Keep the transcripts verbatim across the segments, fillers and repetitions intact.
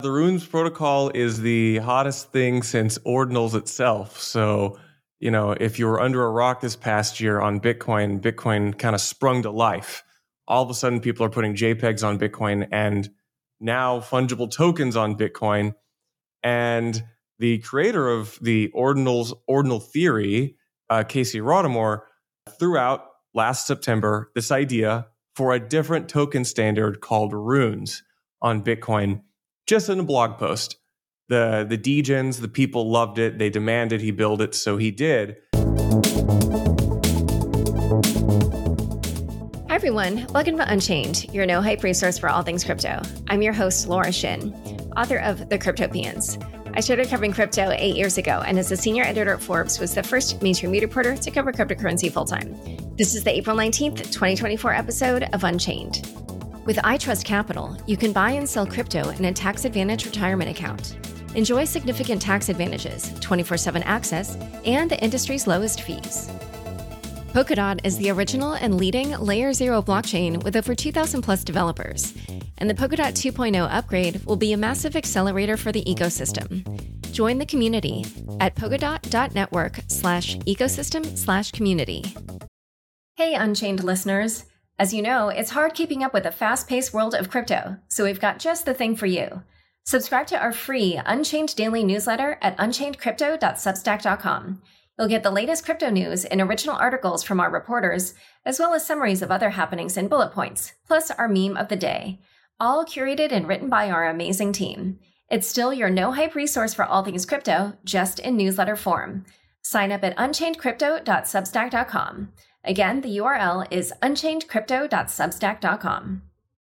The Runes protocol is the hottest thing since ordinals itself. So, you know, if you were under a rock this past year on Bitcoin, Bitcoin kind of sprung to life. All of a sudden, people are putting JPEGs on Bitcoin and now fungible tokens on Bitcoin. And the creator of the ordinals, ordinal theory, uh, Casey Rodarmor, threw out last September this idea for a different token standard called Runes on Bitcoin, just in a blog post. The, the degens, the people loved it. They demanded he build it, so he did. Hi, everyone. Welcome to Unchained, your no-hype resource for all things crypto. I'm your host, Laura Shin, author of The Cryptopians. I started covering crypto eight years ago, and as a senior editor at Forbes, was the first mainstream media reporter to cover cryptocurrency full-time. This is the April nineteenth, twenty twenty-four episode of Unchained. With iTrust Capital, you can buy and sell crypto in a tax-advantaged retirement account. Enjoy significant tax advantages, twenty-four seven access, and the industry's lowest fees. Polkadot is the original and leading Layer zero blockchain with over two thousand plus developers. And the Polkadot two point oh upgrade will be a massive accelerator for the ecosystem. Join the community at polkadot.network slash ecosystem slash community. Hey, Unchained listeners. As you know, it's hard keeping up with the fast-paced world of crypto, so we've got just the thing for you. Subscribe to our free Unchained daily newsletter at unchained crypto dot substack dot com. You'll get the latest crypto news and original articles from our reporters, as well as summaries of other happenings and bullet points, plus our meme of the day, all curated and written by our amazing team. It's still your no-hype resource for all things crypto, just in newsletter form. Sign up at unchained crypto dot substack dot com. Again, the U R L is unchained crypto dot substack dot com.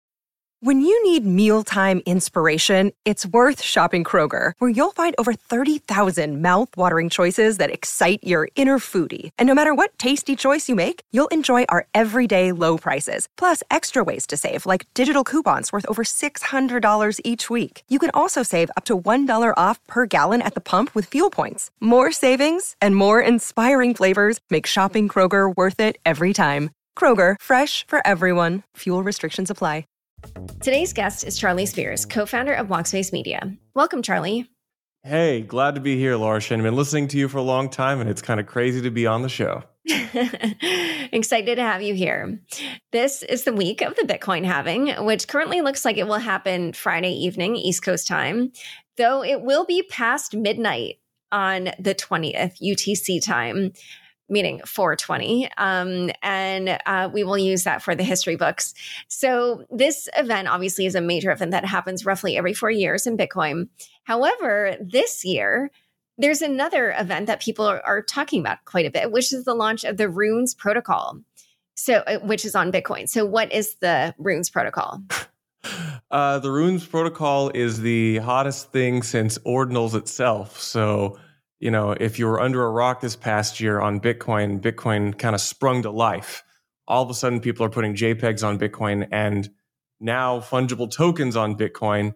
When you need mealtime inspiration, it's worth shopping Kroger, where you'll find over thirty thousand mouth-watering choices that excite your inner foodie. And no matter what tasty choice you make, you'll enjoy our everyday low prices, plus extra ways to save, like digital coupons worth over six hundred dollars each week. You can also save up to one dollar off per gallon at the pump with fuel points. More savings and more inspiring flavors make shopping Kroger worth it every time. Kroger, fresh for everyone. Fuel restrictions apply. Today's guest is Charlie Spears, co-founder of Blockspace Media. Welcome, Charlie. Hey, glad to be here, Laura Shin. I've been listening to you for a long time, and it's kind of crazy to be on the show. Excited to have you here. This is the week of the Bitcoin halving, which currently looks like it will happen Friday evening, East Coast time, though it will be past midnight on the twentieth U T C time, meaning four twenty, um, and uh, we will use that for the history books. So this event obviously is a major event that happens roughly every four years in Bitcoin. However, this year, there's another event that people are, are talking about quite a bit, which is the launch of the Runes protocol, so uh, which is on Bitcoin. So what is the Runes protocol? Uh, the Runes protocol is the hottest thing since ordinals itself. So, you know, if you were under a rock this past year on Bitcoin, Bitcoin kind of sprung to life. All of a sudden, people are putting JPEGs on Bitcoin and now fungible tokens on Bitcoin.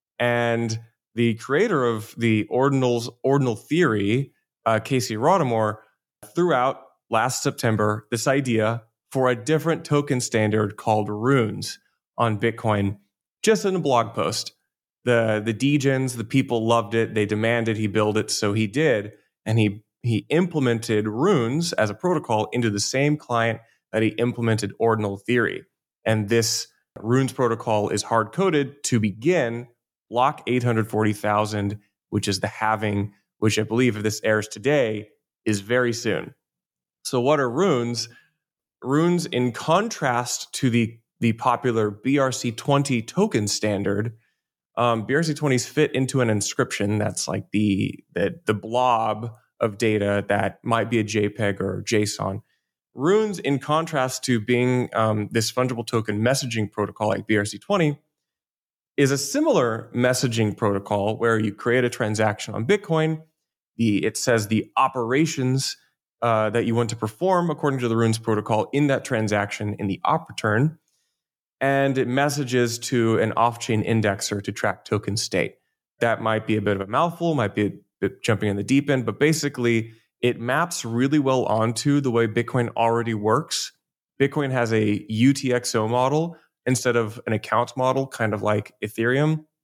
And the creator of the ordinals, ordinal theory, uh, Casey Rodarmor, threw out last September this idea for a different token standard called Runes on Bitcoin, just in a blog post. The the degens, the people loved it. They demanded he build it, so he did. And he he implemented Runes as a protocol into the same client that he implemented ordinal theory. And this Runes protocol is hard-coded to begin block eight hundred forty thousand, which is the halving, which I believe if this airs today, is very soon. So what are Runes? Runes, in contrast to the, the popular B R C twenty token standard, Um, B R C twenties fit into an inscription that's like the, the the blob of data that might be a JPEG or JSON. Runes, in contrast to being um, this fungible token messaging protocol like B R C twenty, is a similar messaging protocol where you create a transaction on Bitcoin. The, it says the operations uh, that you want to perform according to the Runes protocol in that transaction in the op return. And it messages to an off-chain indexer to track token state. That might be a bit of a mouthful, might be a bit jumping in the deep end, but basically it maps really well onto the way Bitcoin already works. Bitcoin has a U T X O model instead of an account model, kind of like Ethereum.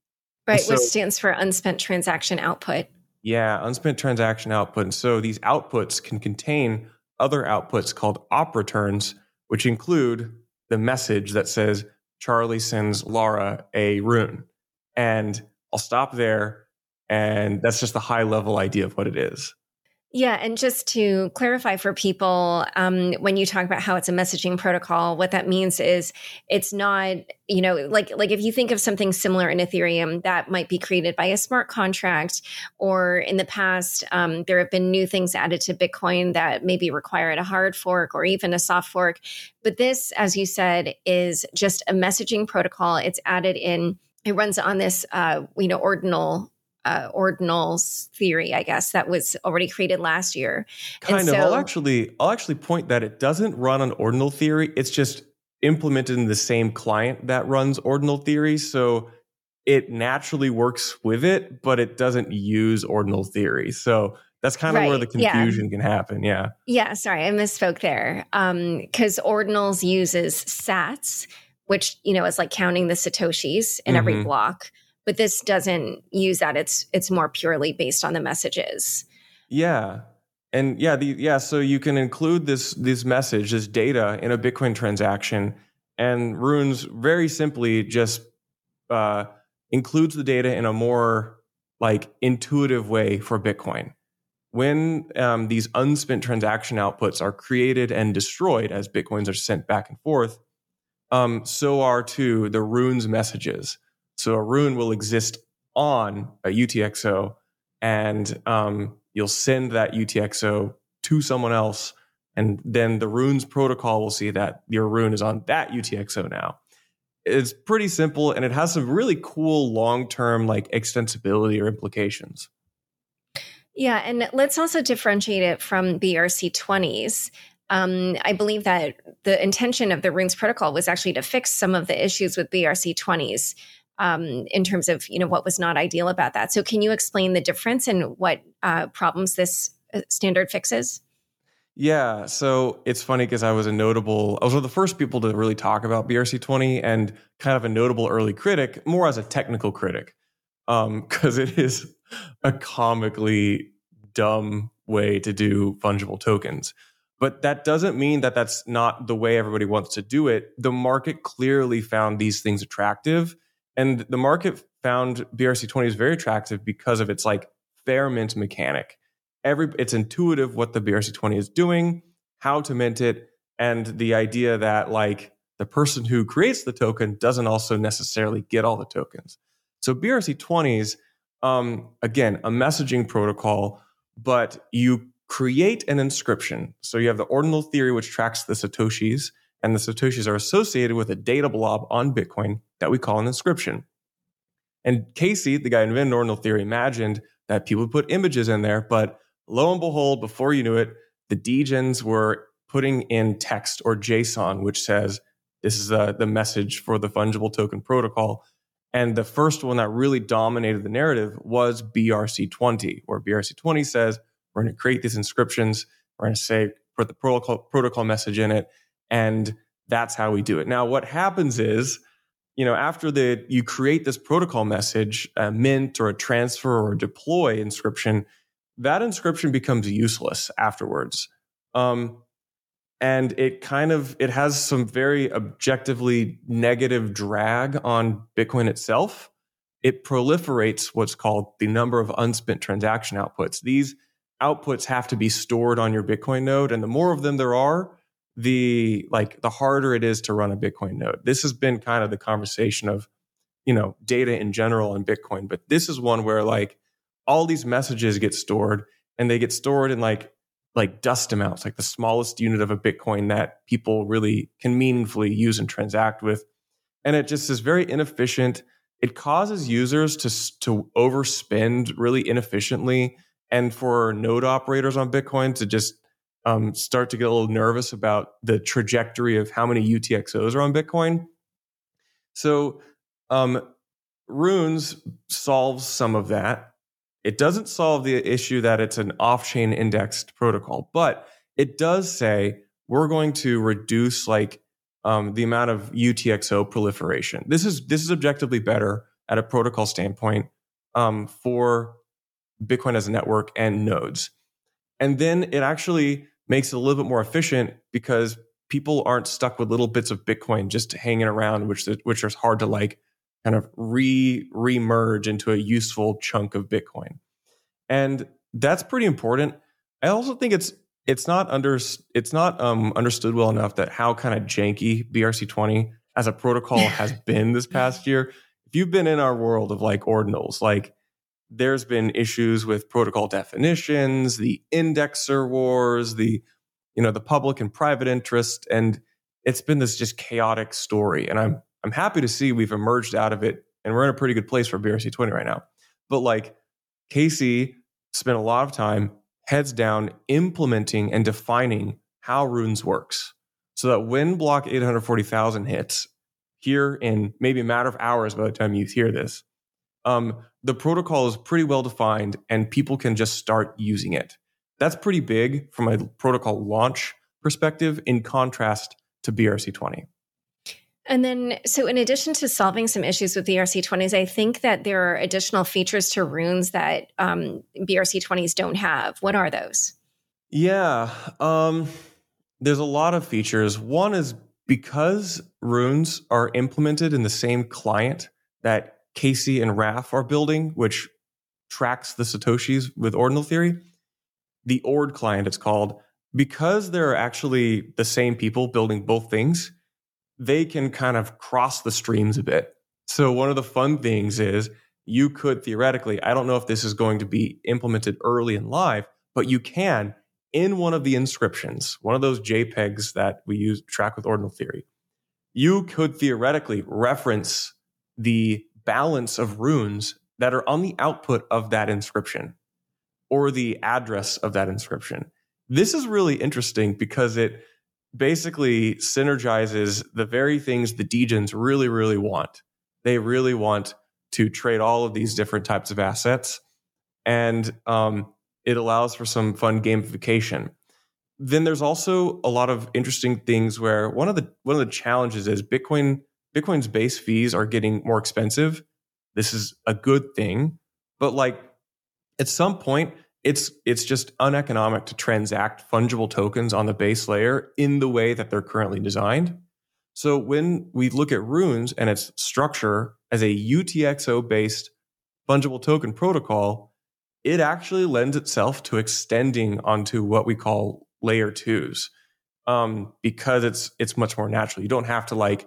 Right, so, which stands for unspent transaction output. Yeah, unspent transaction output. And so these outputs can contain other outputs called op returns, which include the message that says Charlie sends Laura a rune. And I'll stop there. And that's just the high level idea of what it is. Yeah. And just to clarify for people, um, when you talk about how it's a messaging protocol, what that means is it's not, you know, like, like if you think of something similar in Ethereum that might be created by a smart contract, or in the past, um, there have been new things added to Bitcoin that maybe required a hard fork or even a soft fork. But this, as you said, is just a messaging protocol. It's added in, it runs on this, uh, you know, ordinal Uh, ordinals theory, I guess, that was already created last year. Kind and of. So, I'll actually, I'll actually point that it doesn't run on ordinal theory. It's just implemented in the same client that runs ordinal theory. So it naturally works with it, but it doesn't use ordinal theory. So that's kind of right, where the confusion yeah. can happen. Yeah. Yeah. Sorry, I misspoke there. Because um, ordinals uses sats, which, you know, is like counting the Satoshis in mm-hmm. every block. But this doesn't use that. It's it's more purely based on the messages. Yeah. And yeah, the, yeah, so you can include this this message, this data in a Bitcoin transaction, and Runes very simply just uh, includes the data in a more like intuitive way for Bitcoin. When um, these unspent transaction outputs are created and destroyed as Bitcoins are sent back and forth, um, so are too the Runes messages. So a rune will exist on a U T X O, and um, you'll send that U T X O to someone else, and then the Runes protocol will see that your rune is on that U T X O now. It's pretty simple, and it has some really cool long-term like extensibility or implications. Yeah, and let's also differentiate it from B R C twenties. Um, I believe that the intention of the Runes protocol was actually to fix some of the issues with B R C twenties. Um, in terms of, you know, what was not ideal about that. So can you explain the difference and what uh, problems this standard fixes? Yeah, so it's funny because I was a notable, I was one of the first people to really talk about B R C twenty, and kind of a notable early critic, more as a technical critic, because um, it is a comically dumb way to do fungible tokens. But that doesn't mean that that's not the way everybody wants to do it. The market clearly found these things attractive. And the market found B R C twenty is very attractive because of its like fair mint mechanic. Every it's intuitive what the B R C twenty is doing, how to mint it, and the idea that like the person who creates the token doesn't also necessarily get all the tokens. So B R C twenty is um, again a messaging protocol, but you create an inscription. So you have the ordinal theory, which tracks the Satoshis, and the Satoshis are associated with a data blob on Bitcoin that we call an inscription. And Casey, the guy who invented ordinal theory, imagined that people would put images in there, but lo and behold, before you knew it, the degens were putting in text or JSON, which says, this is uh, the message for the fungible token protocol. And the first one that really dominated the narrative was B R C twenty, where B R C twenty says, we're going to create these inscriptions, we're going to say, put the protocol, protocol message in it, and that's how we do it. Now, what happens is, you know, after the you create this protocol message, a mint or a transfer or a deploy inscription, that inscription becomes useless afterwards. Um, and it kind of, it has some very objectively negative drag on Bitcoin itself. It proliferates what's called the number of unspent transaction outputs. These outputs have to be stored on your Bitcoin node, and the more of them there are, the like the harder it is to run a Bitcoin node. This has been kind of the conversation of, you know, data in general and Bitcoin, but this is one where like all these messages get stored, and they get stored in like like dust amounts, like the smallest unit of a Bitcoin that people really can meaningfully use and transact with. And it just is very inefficient. It causes users to to overspend really inefficiently, and for node operators on Bitcoin to just Um, start to get a little nervous about the trajectory of how many U T X Os are on Bitcoin. So um, Runes solves some of that. It doesn't solve the issue that it's an off-chain indexed protocol, but it does say we're going to reduce like um, the amount of U T X O proliferation. This is this is objectively better at a protocol standpoint um, for Bitcoin as a network and nodes. And then it actually makes it a little bit more efficient because people aren't stuck with little bits of Bitcoin just hanging around, which which is hard to like kind of re re-merge into a useful chunk of Bitcoin. And that's pretty important. I also think it's it's not under it's not um, understood well enough that how kind of janky B R C twenty as a protocol has been this past year. If you've been in our world of like ordinals, like there's been issues with protocol definitions, the indexer wars, the you know the public and private interest, and it's been this just chaotic story. And I'm I'm happy to see we've emerged out of it, and we're in a pretty good place for B R C twenty right now. But like Casey spent a lot of time heads down implementing and defining how Runes works, so that when block eight hundred forty thousand hits here in maybe a matter of hours by the time you hear this, um, the protocol is pretty well defined and people can just start using it. That's pretty big from a protocol launch perspective in contrast to B R C twenty. And then, so in addition to solving some issues with B R C twenties, I think that there are additional features to Runes that um, B R C twenties don't have. What are those? Yeah, um, there's a lot of features. One is because Runes are implemented in the same client that Casey and Raph are building, which tracks the Satoshis with ordinal theory, the Ord client it's called, because they're actually the same people building both things, they can kind of cross the streams a bit. So one of the fun things is you could theoretically, I don't know if this is going to be implemented early and live, but you can, in one of the inscriptions, one of those JPEGs that we use to track with ordinal theory, you could theoretically reference the balance of runes that are on the output of that inscription or the address of that inscription. This is really interesting because it basically synergizes the very things the degens really, really want. They really want to trade all of these different types of assets, and um, it allows for some fun gamification. Then there's also a lot of interesting things where one of the one of the challenges is Bitcoin Bitcoin's base fees are getting more expensive. This is a good thing, but like at some point, it's it's just uneconomic to transact fungible tokens on the base layer in the way that they're currently designed. So when we look at Runes and its structure as a U T X O-based fungible token protocol, it actually lends itself to extending onto what we call layer twos, um, because it's it's much more natural. You don't have to like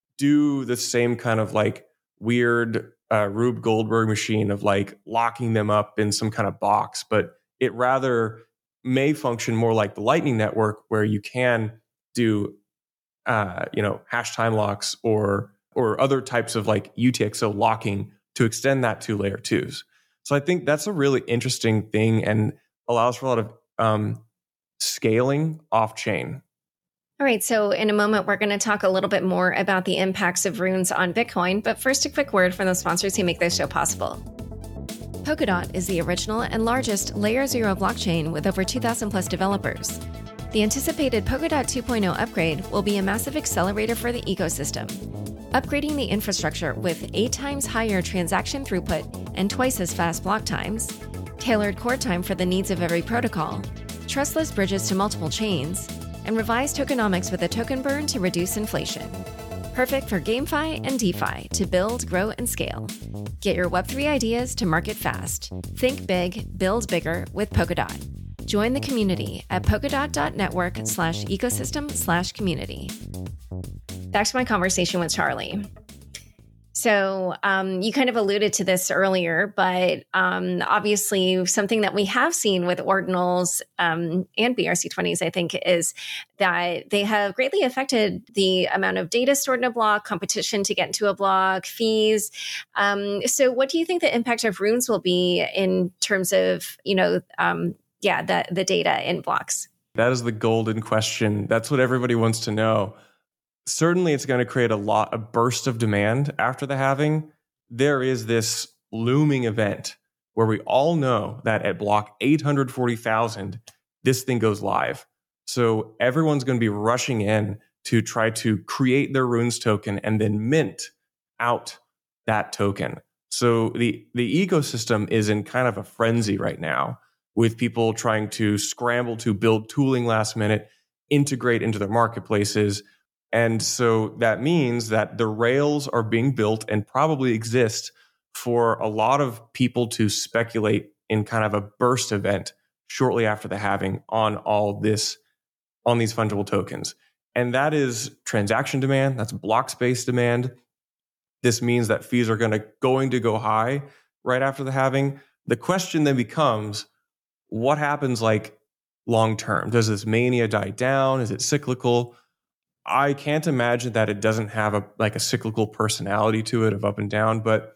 do the same kind of like weird uh, Rube Goldberg machine of like locking them up in some kind of box, but it rather may function more like the Lightning Network, where you can do uh, you know hash time locks or or other types of like U T X O locking to extend that to layer twos. So I think that's a really interesting thing and allows for a lot of um, scaling off chain. All right, so in a moment, we're going to talk a little bit more about the impacts of Runes on Bitcoin. But first, a quick word from the sponsors who make this show possible. Polkadot is the original and largest Layer Zero blockchain with over two thousand plus developers. The anticipated Polkadot two point oh upgrade will be a massive accelerator for the ecosystem, upgrading the infrastructure with eight times higher transaction throughput and twice as fast block times, tailored core time for the needs of every protocol, trustless bridges to multiple chains, and revised tokenomics with a token burn to reduce inflation. Perfect for GameFi and DeFi to build, grow, and scale. Get your Web three ideas to market fast. Think big, build bigger with Polkadot. Join the community at polkadot.network slash ecosystem slash community. Back to my conversation with Charlie. So um, you kind of alluded to this earlier, but um, obviously something that we have seen with ordinals um, and B R C twenties, I think, is that they have greatly affected the amount of data stored in a block, competition to get into a block, fees. Um, so what do you think the impact of Runes will be in terms of, you know, um, yeah, the, the data in blocks? That is the golden question. That's what everybody wants to know. Certainly, it's going to create a lot, a burst of demand after the halving. There is this looming event where we all know that at block eight hundred forty thousand, this thing goes live. So everyone's going to be rushing in to try to create their Runes token and then mint out that token. So the, the ecosystem is in kind of a frenzy right now with people trying to scramble to build tooling last minute, integrate into their marketplaces. And so that means that the rails are being built and probably exist for a lot of people to speculate in kind of a burst event shortly after the halving on all this, on these fungible tokens. And that is transaction demand, that's block space demand. This means that fees are going to going to go high right after the halving. The question then becomes, what happens like long term? Does this mania die down? Is it cyclical? I can't imagine that it doesn't have a like a cyclical personality to it of up and down, but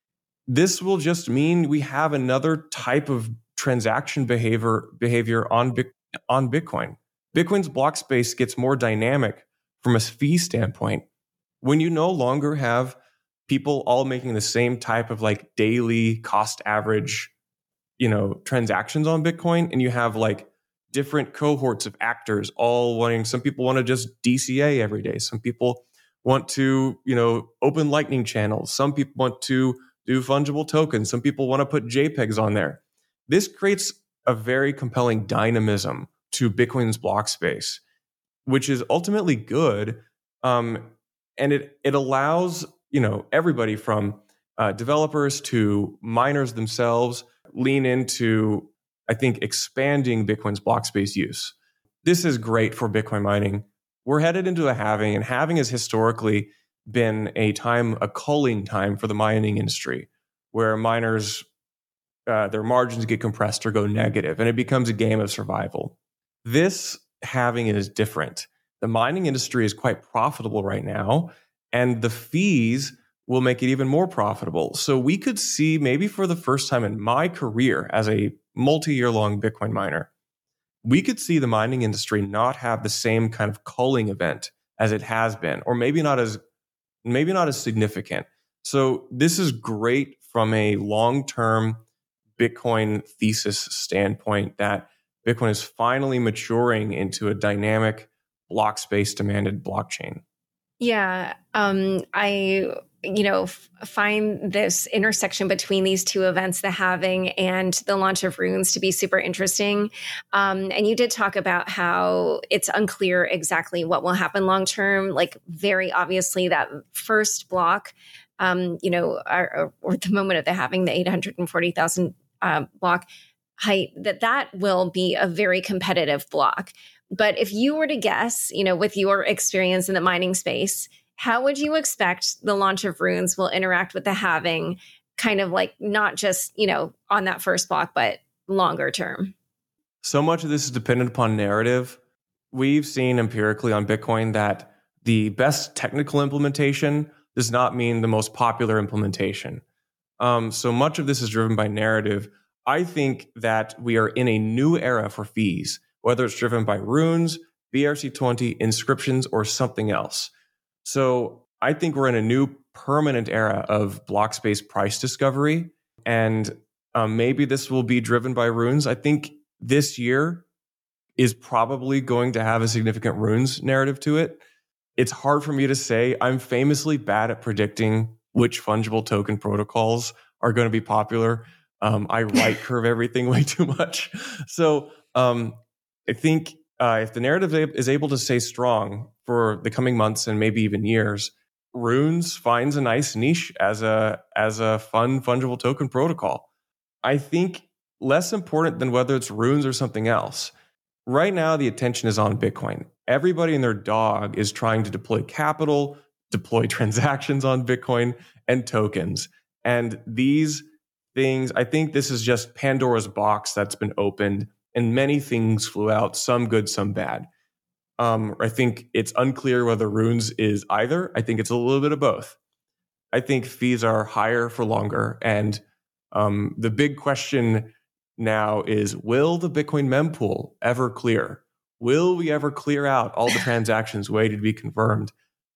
this will just mean we have another type of transaction behavior behavior on on Bitcoin. Bitcoin's block space gets more dynamic from a fee standpoint when you no longer have people all making the same type of like daily cost average, you know, transactions on Bitcoin, and you have like different cohorts of actors all wanting. Some people want to just D C A every day. Some people want to, you know, open Lightning channels. Some people want to do fungible tokens. Some people want to put JPEGs on there. This creates a very compelling dynamism to Bitcoin's block space, which is ultimately good. Um, and it it allows, you know, everybody from uh, developers to miners themselves lean into, I think, expanding Bitcoin's block space use. This is great for Bitcoin mining. We're headed into a halving, and halving has historically been a time, a culling time for the mining industry, where miners, uh, their margins get compressed or go negative, and it becomes a game of survival. This halving is different. The mining industry is quite profitable right now, and the fees will make it even more profitable. So we could see, maybe for the first time in my career as a multi-year long Bitcoin miner, we could see the mining industry not have the same kind of culling event as it has been, or maybe not as maybe not as significant. So this is great from a long-term Bitcoin thesis standpoint, that Bitcoin is finally maturing into a dynamic block space demanded blockchain. Yeah, um, I, you know, f- find this intersection between these two events, the halving and the launch of Runes, to be super interesting. Um, and you did talk about how it's unclear exactly what will happen long term. Like, very obviously, that first block, um, you know, or, or at the moment of the halving, the eight hundred forty thousand uh, block height, that that will be a very competitive block. But if you were to guess, you know, with your experience in the mining space, how would you expect the launch of Runes will interact with the halving, kind of like not just, you know, on that first block, but longer term? So much of this is dependent upon narrative. We've seen empirically on Bitcoin that the best technical implementation does not mean the most popular implementation. Um, so much of this is driven by narrative. I think that we are in a new era for fees, whether it's driven by Runes, B R C twenty, inscriptions, or something else. So I think we're in a new permanent era of block space price discovery. And um, maybe this will be driven by Runes. I think this year is probably going to have a significant Runes narrative to it. It's hard for me to say. I'm famously bad at predicting which fungible token protocols are going to be popular. Um, I right curve everything way too much. So um, I think uh, if the narrative is able to stay strong for the coming months and maybe even years, Runes finds a nice niche as a as a fun fungible token protocol. I think less important than whether it's Runes or something else. Right now, the attention is on Bitcoin. Everybody and their dog is trying to deploy capital, deploy transactions on Bitcoin and tokens. And these things, I think this is just Pandora's box that's been opened, and many things flew out, some good, some bad. Um, I think it's unclear whether Runes is either. I think it's a little bit of both. I think fees are higher for longer. And um, the big question now is, will the Bitcoin mempool ever clear? Will we ever clear out all the transactions waiting to be confirmed?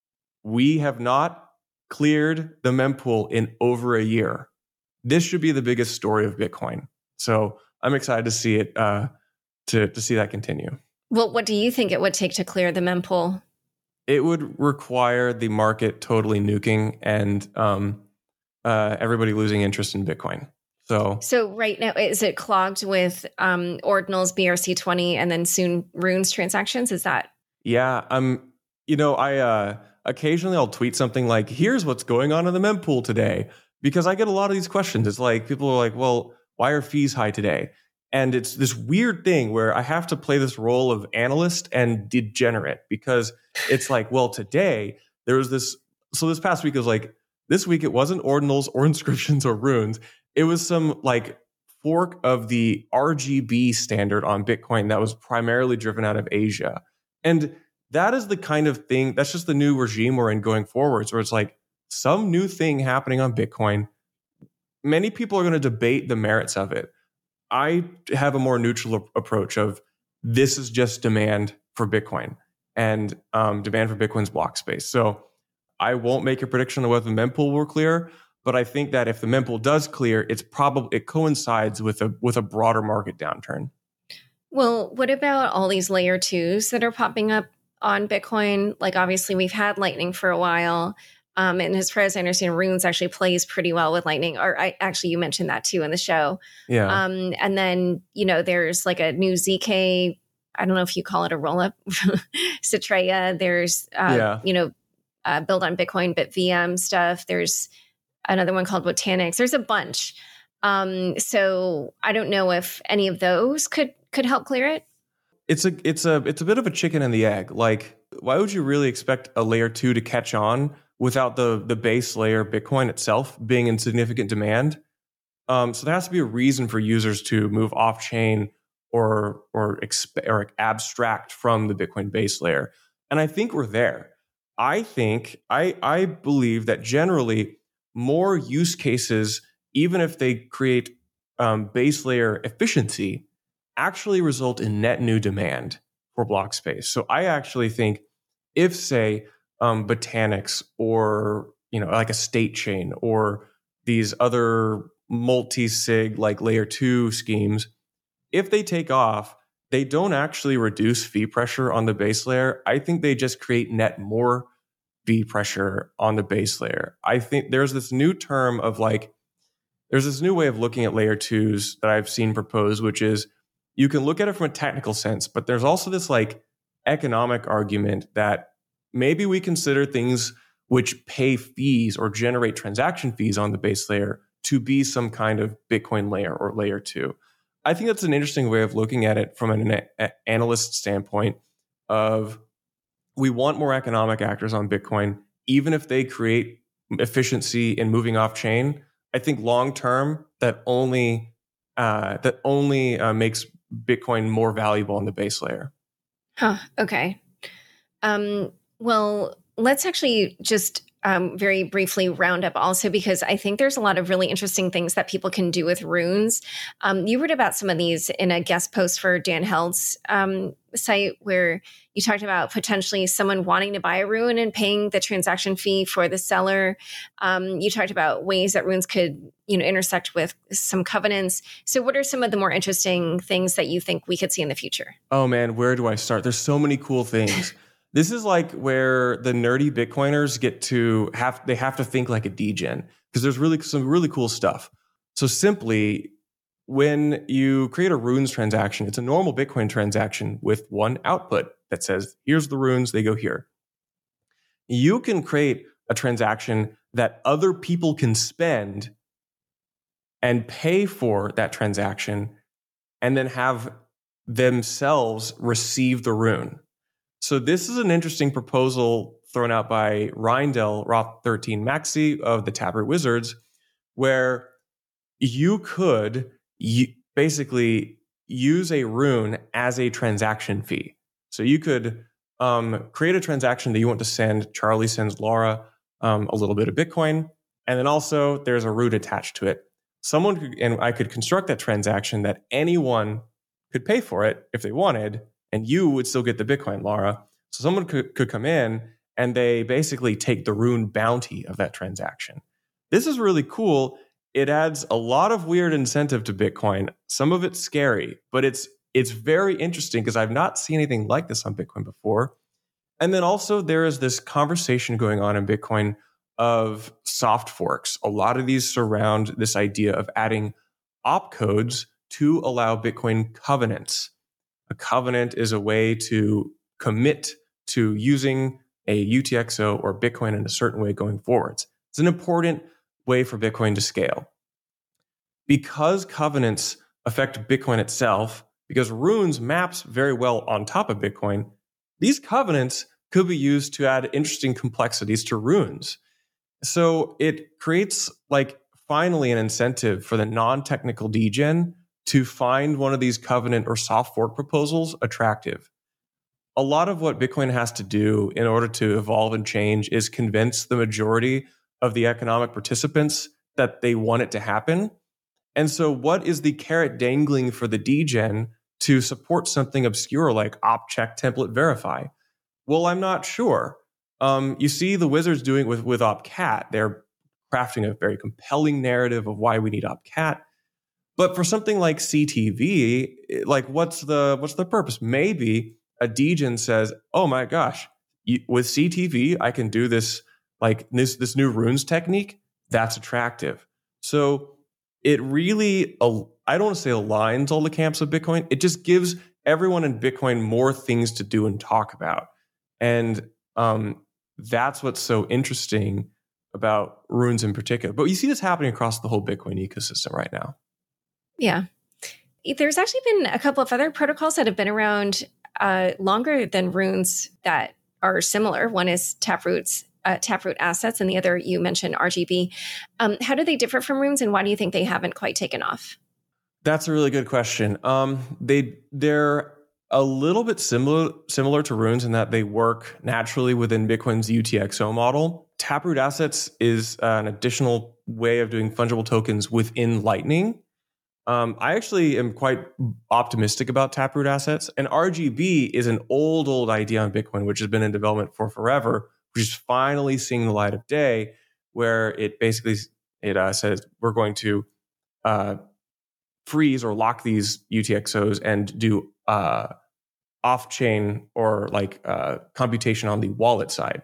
We have not cleared the mempool in over a year. This should be the biggest story of Bitcoin. So I'm excited to see it, uh, to, to see that continue. Well, what do you think it would take to clear the mempool? It would require the market totally nuking and um, uh, everybody losing interest in Bitcoin. So, so right now, is it clogged with um, Ordinals, B R C twenty, and then soon Runes transactions? Is that? Yeah, um, you know, I uh, occasionally I'll tweet something like, "Here's what's going on in the mempool today," because I get a lot of these questions. It's like people are like, "Well, why are fees high today?" And it's this weird thing where I have to play this role of analyst and degenerate, because it's like, well, today there was this. So this past week it was like, this week it wasn't ordinals or inscriptions or runes. It was some like fork of the R G B standard on Bitcoin that was primarily driven out of Asia. And that is the kind of thing, that's just the new regime we're in going forwards, where it's like some new thing happening on Bitcoin. Many people are going to debate the merits of it. I have a more neutral approach of this is just demand for Bitcoin and um, demand for Bitcoin's block space. So I won't make a prediction on whether the mempool will clear, but I think that if the mempool does clear, it's probably it coincides with a with a broader market downturn. Well, what about all these layer twos that are popping up on Bitcoin? Like, obviously, we've had Lightning for a while. Um, and as far as I understand, Runes actually plays pretty well with Lightning. Or I actually, you mentioned that too in the show. Yeah. Um, and then, you know, there's like a new Z K, I don't know if you call it a rollup, Citrea. There's, uh, yeah. you know, uh, build on Bitcoin, BitVM stuff. There's another one called Botanics. There's a bunch. Um, so I don't know if any of those could could help clear it. It's a it's a it's a bit of a chicken and the egg. Like, why would you really expect a layer two to catch on without the the base layer Bitcoin itself being in significant demand? Um, so there has to be a reason for users to move off chain or or, exp- or abstract from the Bitcoin base layer. And I think we're there. I think I I believe that generally more use cases, even if they create um, base layer efficiency, actually result in net new demand for block space. So I actually think if, say, um, Botanics or, you know, like a state chain or these other multi-sig like layer two schemes, if they take off, they don't actually reduce fee pressure on the base layer. I think they just create net more fee pressure on the base layer. I think there's this new term of like, there's this new way of looking at layer twos that I've seen proposed, which is you can look at it from a technical sense, but there's also this like economic argument that maybe we consider things which pay fees or generate transaction fees on the base layer to be some kind of Bitcoin layer or layer two. I think that's an interesting way of looking at it from an a- analyst standpoint of we want more economic actors on Bitcoin, even if they create efficiency in moving off chain. I think long term that only uh, that only uh, makes Bitcoin more valuable on the base layer. Huh. Okay. Um, well, let's actually just um, very briefly round up also, because I think there's a lot of really interesting things that people can do with runes. Um, you wrote about some of these in a guest post for Dan Held's um, site, where you talked about potentially someone wanting to buy a rune and paying the transaction fee for the seller. Um, you talked about ways that runes could, you know, intersect with some covenants. So what are some of the more interesting things that you think we could see in the future? Oh man, where do I start? There's so many cool things. This is like where the nerdy Bitcoiners get to have, they have to think like a degen, because there's really some really cool stuff. So simply, when you create a runes transaction, it's a normal Bitcoin transaction with one output that says, here's the runes, they go here. You can create a transaction that other people can spend and pay for that transaction and then have themselves receive the rune. So this is an interesting proposal thrown out by Reindel Roth thirteen Maxi of the Taproot Wizards, where you could you basically use a rune as a transaction fee. So you could um, create a transaction that you want to send. Charlie sends Laura um, a little bit of Bitcoin, and then also there's a rune attached to it. Someone could, and I could construct that transaction that anyone could pay for it if they wanted, and you would still get the Bitcoin, Laura. So someone could, could come in and they basically take the rune bounty of that transaction. This is really cool. It adds a lot of weird incentive to Bitcoin. Some of it's scary, but it's it's very interesting because I've not seen anything like this on Bitcoin before. And then also there is this conversation going on in Bitcoin of soft forks. A lot of these surround this idea of adding opcodes to allow Bitcoin covenants. A covenant is a way to commit to using a U T X O or Bitcoin in a certain way going forwards. It's an important way for Bitcoin to scale. Because covenants affect Bitcoin itself, because runes maps very well on top of Bitcoin, these covenants could be used to add interesting complexities to runes. So it creates like finally an incentive for the non-technical degen to find one of these covenant or soft fork proposals attractive. A lot of what Bitcoin has to do in order to evolve and change is convince the majority of the economic participants that they want it to happen. And so what is the carrot dangling for the degen to support something obscure like opt check template verify? Well, I'm not sure. Um, you see the wizards doing it with, with opcat. They're crafting a very compelling narrative of why we need opcat. But for something like C T V, like what's the what's the purpose? Maybe a degen says, "Oh my gosh, you, with C T V, I can do this like this this new runes technique. That's attractive." So it really, I don't want to say aligns all the camps of Bitcoin. It just gives everyone in Bitcoin more things to do and talk about, and um, that's what's so interesting about runes in particular. But you see this happening across the whole Bitcoin ecosystem right now. Yeah. There's actually been a couple of other protocols that have been around uh, longer than runes that are similar. One is Taproot's uh, Taproot Assets, and the other you mentioned R G B. Um, how do they differ from runes, and why do you think they haven't quite taken off? That's a really good question. Um, they they're a little bit similar similar to runes in that they work naturally within Bitcoin's U T X O model. Taproot Assets is uh, an additional way of doing fungible tokens within Lightning. Um, I actually am quite optimistic about Taproot Assets. And R G B is an old, old idea on Bitcoin, which has been in development for forever, which is finally seeing the light of day, where it basically it uh, says we're going to uh, freeze or lock these U T X Os and do uh, off-chain or like uh, computation on the wallet side.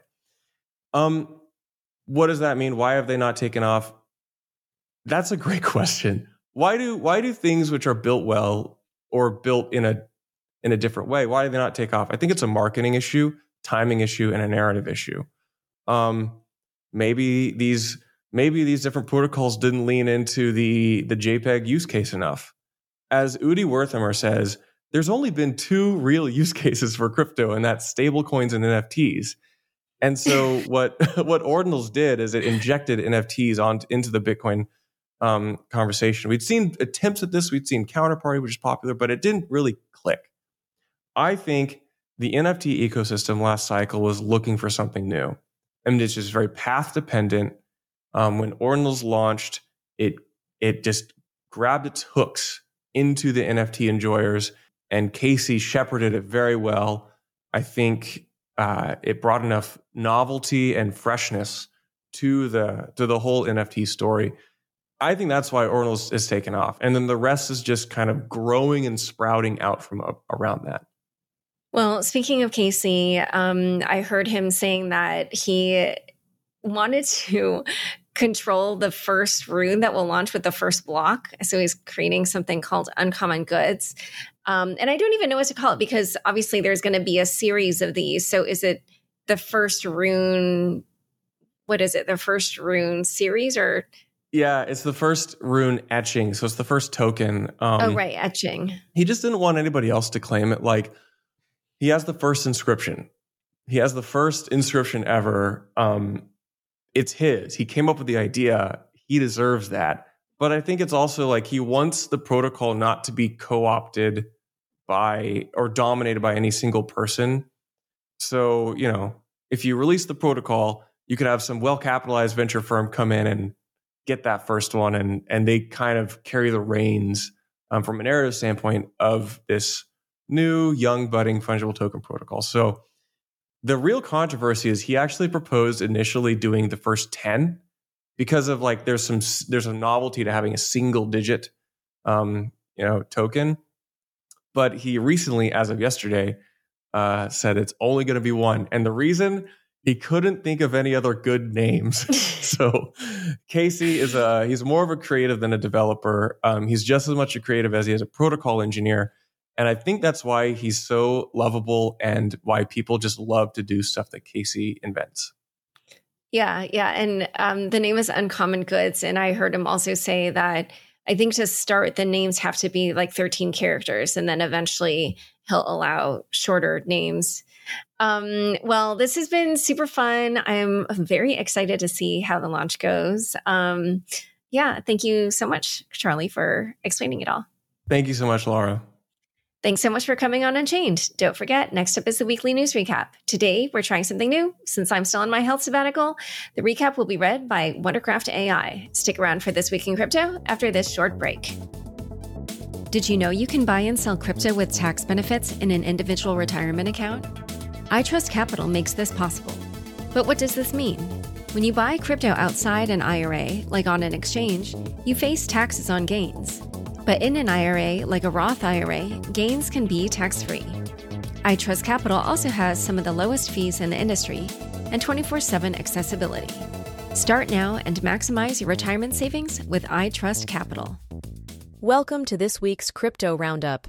Um, what does that mean? Why have they not taken off? That's a great question. Why do why do things which are built well or built in a in a different way, why do they not take off? I think it's a marketing issue, timing issue, and a narrative issue. Um, maybe these maybe these different protocols didn't lean into the the JPEG use case enough. As Udi Wertheimer says, there's only been two real use cases for crypto, and that's stablecoins and N F Ts. And so what what Ordinals did is it injected N F Ts on into the Bitcoin um, conversation. We'd seen attempts at this. We'd seen Counterparty, which is popular, but it didn't really click. I think the N F T ecosystem last cycle was looking for something new. I mean, it's just very path dependent. Um, when Ordinals launched, it it just grabbed its hooks into the N F T enjoyers, and Casey shepherded it very well. I think uh, it brought enough novelty and freshness to the to the whole N F T story. I think that's why Ordinals is taken off, and then the rest is just kind of growing and sprouting out from uh, around that. Well, speaking of Casey, um, I heard him saying that he wanted to control the first rune that will launch with the first block. So he's creating something called Uncommon Goods. Um, and I don't even know what to call it because obviously there's going to be a series of these. So is it the first rune? What is it? The first rune series or? Yeah, it's the first rune etching. So it's the first token. Um, oh, right. Etching. He just didn't want anybody else to claim it. Like he has the first inscription. He has the first inscription ever. Um, it's his. He came up with the idea. He deserves that. But I think it's also like he wants the protocol not to be co-opted by or dominated by any single person. So, you know, if you release the protocol, you could have some well-capitalized venture firm come in and get that first one, and and they kind of carry the reins um, from a narrative standpoint of this new, young, budding fungible token protocol. So the real controversy is he actually proposed initially doing the first ten because of like there's some there's a novelty to having a single digit um, you know token, but he recently, as of yesterday, uh, said it's only going to be one, and the reason he couldn't think of any other good names. So Casey is a, he's more of a creative than a developer. Um, he's just as much a creative as he is a protocol engineer. And I think that's why he's so lovable and why people just love to do stuff that Casey invents. Yeah, yeah. And um, the name is Uncommon Goods. And I heard him also say that I think to start, the names have to be like thirteen characters, and then eventually he'll allow shorter names. Um, well, this has been super fun. I'm very excited to see how the launch goes. Um, yeah, thank you so much, Charlie, for explaining it all. Thank you so much, Laura. Thanks so much for coming on Unchained. Don't forget, next up is the weekly news recap. Today, we're trying something new. Since I'm still on my health sabbatical, the recap will be read by Wondercraft A I. Stick around for This Week in Crypto after this short break. Did you know you can buy and sell crypto with tax benefits in an individual retirement account? iTrust Capital makes this possible. But what does this mean? When you buy crypto outside an I R A, like on an exchange, you face taxes on gains. But in an I R A, like a Roth I R A, gains can be tax-free. iTrust Capital also has some of the lowest fees in the industry and twenty-four seven accessibility. Start now and maximize your retirement savings with iTrust Capital. Welcome to this week's Crypto Roundup.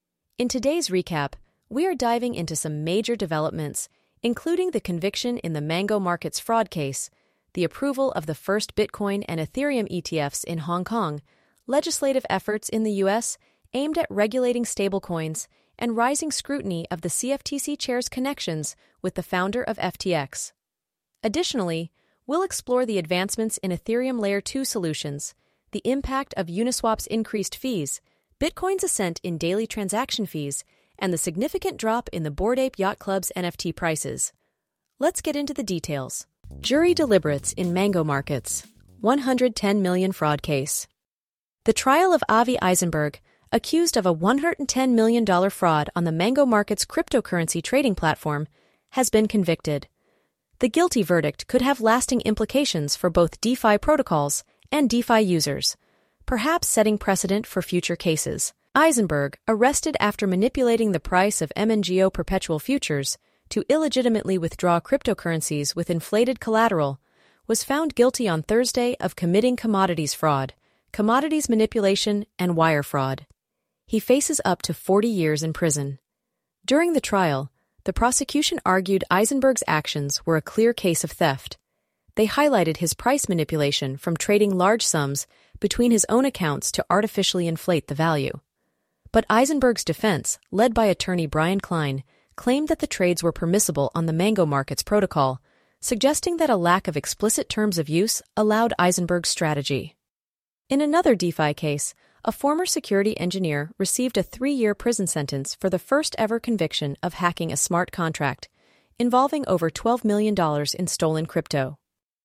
In today's recap, we are diving into some major developments, including the conviction in the Mango Markets fraud case, the approval of the first Bitcoin and Ethereum E T Fs in Hong Kong, legislative efforts in the U S aimed at regulating stablecoins, and rising scrutiny of the C F T C chair's connections with the founder of F T X. Additionally, we'll explore the advancements in Ethereum Layer two solutions, the impact of Uniswap's increased fees, Bitcoin's ascent in daily transaction fees, and the significant drop in the Bored Ape Yacht Club's N F T prices. Let's get into the details. Jury deliberates in Mango Markets. one hundred ten million dollars fraud case. The trial of Avi Eisenberg, accused of a one hundred ten million dollars fraud on the Mango Markets cryptocurrency trading platform, has been convicted. The guilty verdict could have lasting implications for both DeFi protocols and DeFi users, perhaps setting precedent for future cases. Eisenberg, arrested after manipulating the price of M N G O perpetual futures to illegitimately withdraw cryptocurrencies with inflated collateral, was found guilty on Thursday of committing commodities fraud, commodities manipulation, and wire fraud. He faces up to forty years in prison. During the trial, the prosecution argued Eisenberg's actions were a clear case of theft. They highlighted his price manipulation from trading large sums between his own accounts to artificially inflate the value. But Eisenberg's defense, led by attorney Brian Klein, claimed that the trades were permissible on the Mango Markets protocol, suggesting that a lack of explicit terms of use allowed Eisenberg's strategy. In another DeFi case, a former security engineer received a three-year prison sentence for the first-ever conviction of hacking a smart contract, involving over twelve million dollars in stolen crypto.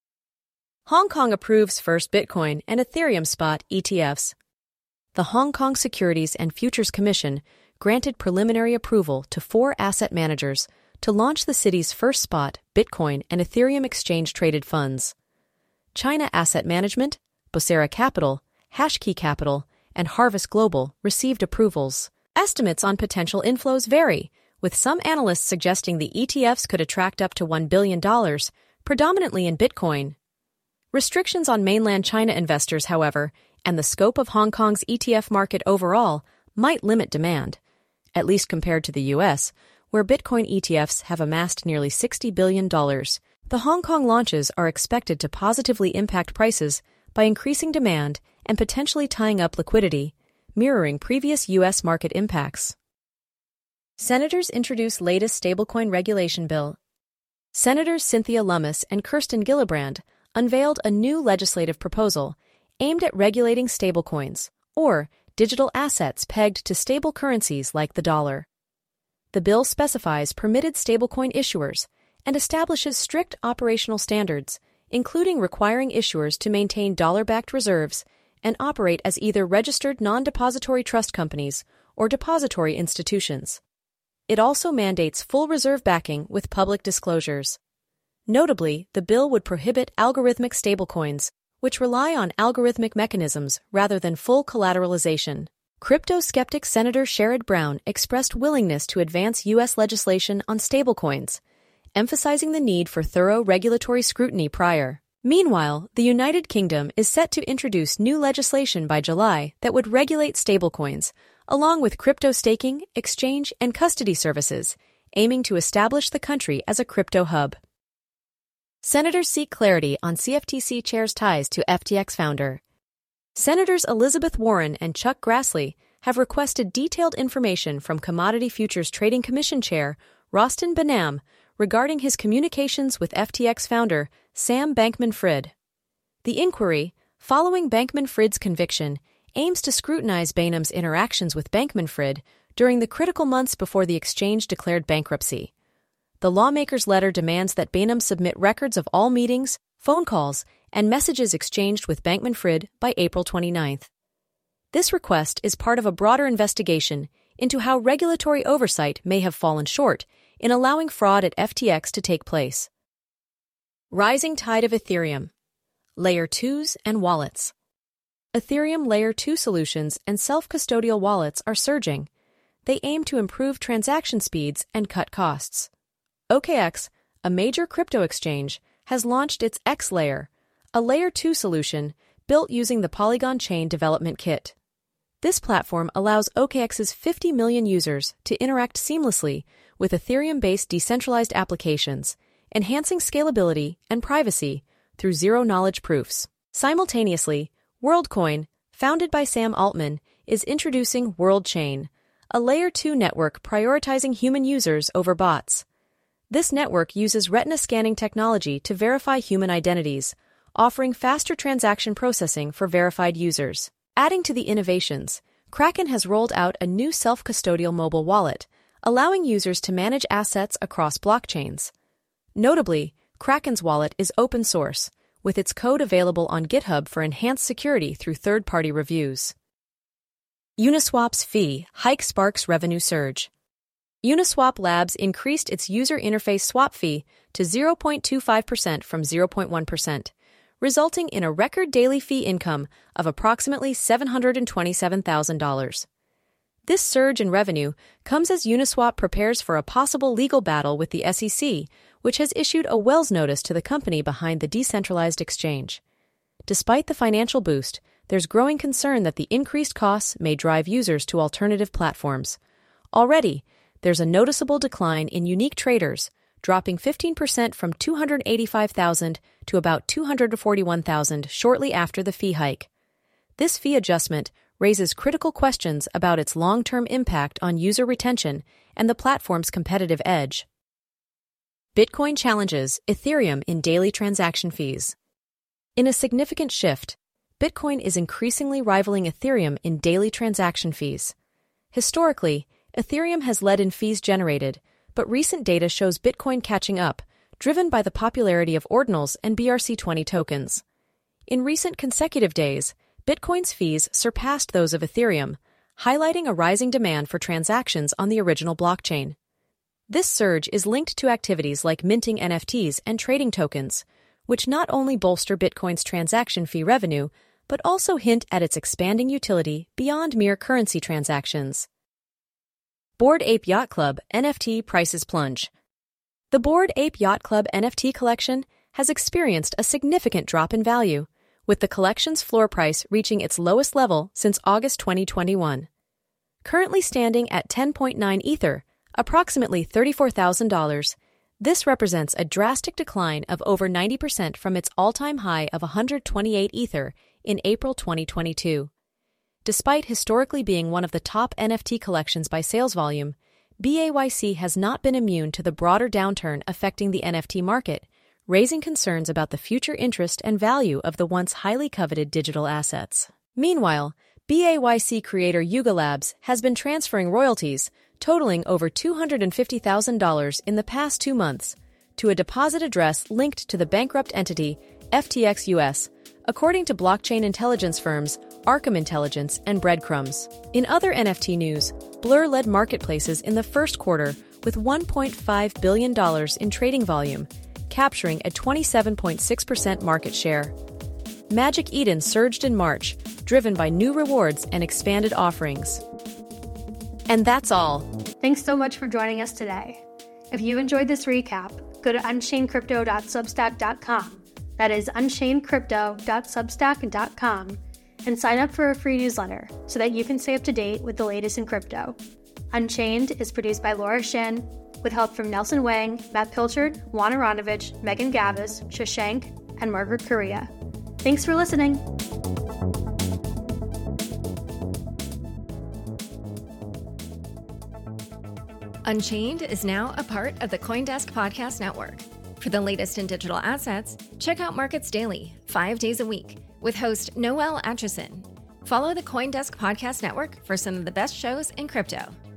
Hong Kong approves first Bitcoin and Ethereum spot E T Fs. The Hong Kong Securities and Futures Commission granted preliminary approval to four asset managers to launch the city's first spot Bitcoin and Ethereum exchange-traded funds. China Asset Management, Bosera Capital, Hashkey Capital, and Harvest Global received approvals. Estimates on potential inflows vary, with some analysts suggesting the E T Fs could attract up to one billion dollars, predominantly in Bitcoin. Restrictions on mainland China investors, however, and the scope of Hong Kong's E T F market overall might limit demand, at least compared to the U S, where Bitcoin E T Fs have amassed nearly sixty billion dollars. The Hong Kong launches are expected to positively impact prices by increasing demand and potentially tying up liquidity, mirroring previous U S market impacts. Senators introduce latest stablecoin regulation bill. Senators Cynthia Lummis and Kirsten Gillibrand unveiled a new legislative proposal aimed at regulating stablecoins, or digital assets pegged to stable currencies like the dollar. The bill specifies permitted stablecoin issuers and establishes strict operational standards, including requiring issuers to maintain dollar-backed reserves and operate as either registered non-depository trust companies or depository institutions. It also mandates full reserve backing with public disclosures. Notably, the bill would prohibit algorithmic stablecoins, which rely on algorithmic mechanisms rather than full collateralization. Crypto skeptic Senator Sherrod Brown expressed willingness to advance U S legislation on stablecoins, emphasizing the need for thorough regulatory scrutiny prior. Meanwhile, the United Kingdom is set to introduce new legislation by July that would regulate stablecoins, along with crypto staking, exchange, and custody services, aiming to establish the country as a crypto hub. Senators seek clarity on C F T C chair's ties to F T X founder. Senators Elizabeth Warren and Chuck Grassley have requested detailed information from Commodity Futures Trading Commission Chair Rostin Behnam regarding his communications with F T X founder Sam Bankman-Fried. The inquiry, following Bankman-Fried's conviction, aims to scrutinize Behnam's interactions with Bankman-Fried during the critical months before the exchange declared bankruptcy. The lawmaker's letter demands that Behnam submit records of all meetings, phone calls, and messages exchanged with Bankman-Fried by April twenty-ninth. This request is part of a broader investigation into how regulatory oversight may have fallen short in allowing fraud at F T X to take place. Rising tide of Ethereum. Layer twos and wallets. Ethereum Layer two solutions and self-custodial wallets are surging. They aim to improve transaction speeds and cut costs. O K X, a major crypto exchange, has launched its X-Layer, a Layer two solution built using the Polygon Chain Development Kit. This platform allows O K X's fifty million users to interact seamlessly with Ethereum-based decentralized applications, enhancing scalability and privacy through zero-knowledge proofs. Simultaneously, WorldCoin, founded by Sam Altman, is introducing WorldChain, a Layer two network prioritizing human users over bots. This network uses retina scanning technology to verify human identities, offering faster transaction processing for verified users. Adding to the innovations, Kraken has rolled out a new self-custodial mobile wallet, allowing users to manage assets across blockchains. Notably, Kraken's wallet is open source, with its code available on GitHub for enhanced security through third-party reviews. Uniswap's fee hike sparks revenue surge. Uniswap Labs increased its user interface swap fee to zero point two five percent from zero point one percent, resulting in a record daily fee income of approximately seven hundred twenty-seven thousand dollars. This surge in revenue comes as Uniswap prepares for a possible legal battle with the S E C, which has issued a Wells notice to the company behind the decentralized exchange. Despite the financial boost, there's growing concern that the increased costs may drive users to alternative platforms. Already, there's a noticeable decline in unique traders, dropping fifteen percent from two hundred eighty-five thousand to about two hundred forty-one thousand shortly after the fee hike. This fee adjustment raises critical questions about its long-term impact on user retention and the platform's competitive edge. Bitcoin challenges Ethereum in daily transaction fees. In a significant shift, Bitcoin is increasingly rivaling Ethereum in daily transaction fees. Historically, Ethereum has led in fees generated, but recent data shows Bitcoin catching up, driven by the popularity of ordinals and B R C twenty tokens. In recent consecutive days, Bitcoin's fees surpassed those of Ethereum, highlighting a rising demand for transactions on the original blockchain. This surge is linked to activities like minting N F Ts and trading tokens, which not only bolster Bitcoin's transaction fee revenue, but also hint at its expanding utility beyond mere currency transactions. Bored Ape Yacht Club N F T prices plunge. The Bored Ape Yacht Club N F T collection has experienced a significant drop in value, with the collection's floor price reaching its lowest level since August twenty twenty-one. Currently standing at ten point nine Ether, approximately thirty-four thousand dollars, this represents a drastic decline of over ninety percent from its all-time high of one hundred twenty-eight Ether in April twenty twenty-two. Despite historically being one of the top N F T collections by sales volume, B A Y C has not been immune to the broader downturn affecting the N F T market, raising concerns about the future interest and value of the once highly coveted digital assets. Meanwhile, B A Y C creator Yuga Labs has been transferring royalties, totaling over two hundred fifty thousand dollars in the past two months, to a deposit address linked to the bankrupt entity F T X U S, according to blockchain intelligence firms Arkham Intelligence and Breadcrumbs. In other N F T news, Blur led marketplaces in the first quarter with one point five billion dollars in trading volume, capturing a twenty-seven point six percent market share. Magic Eden surged in March, driven by new rewards and expanded offerings. And that's all. Thanks so much for joining us today. If you enjoyed this recap, go to unchained crypto dot substack dot com. That is unchained crypto dot substack dot com and sign up for a free newsletter so that you can stay up to date with the latest in crypto. Unchained is produced by Laura Shin with help from Nelson Wang, Matt Pilchard, Juan Aronovich, Megan Gavis, Shashank, and Margaret Correa. Thanks for listening. Unchained is now a part of the CoinDesk Podcast Network. For the latest in digital assets, check out Markets Daily, five days a week, with host Noel Atchison. Follow the CoinDesk Podcast Network for some of the best shows in crypto.